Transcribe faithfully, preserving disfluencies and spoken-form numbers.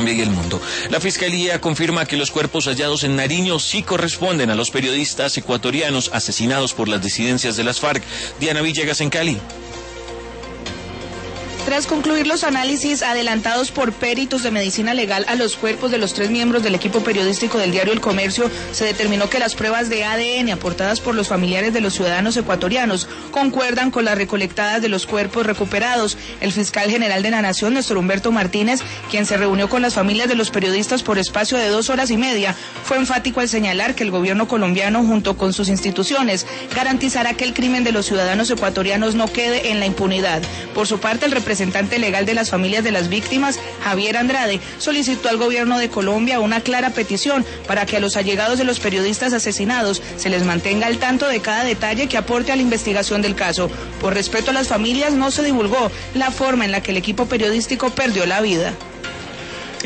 Colombia y el mundo. La Fiscalía confirma que los cuerpos hallados en Nariño sí corresponden a los periodistas ecuatorianos asesinados por las disidencias de las FARC. Diana Villegas en Cali. Tras concluir los análisis adelantados por peritos de medicina legal a los cuerpos de los tres miembros del equipo periodístico del diario El Comercio, se determinó que las pruebas de A D N aportadas por los familiares de los ciudadanos ecuatorianos concuerdan con las recolectadas de los cuerpos recuperados. El fiscal general de la Nación, Néstor Humberto Martínez, quien se reunió con las familias de los periodistas por espacio de dos horas y media, fue enfático al señalar que el gobierno colombiano, junto con sus instituciones, garantizará que el crimen de los ciudadanos ecuatorianos no quede en la impunidad. Por su parte, el representante representante legal de las familias de las víctimas, Javier Andrade, solicitó al gobierno de Colombia una clara petición para que a los allegados de los periodistas asesinados se les mantenga al tanto de cada detalle que aporte a la investigación del caso. Por respeto a las familias, no se divulgó la forma en la que el equipo periodístico perdió la vida.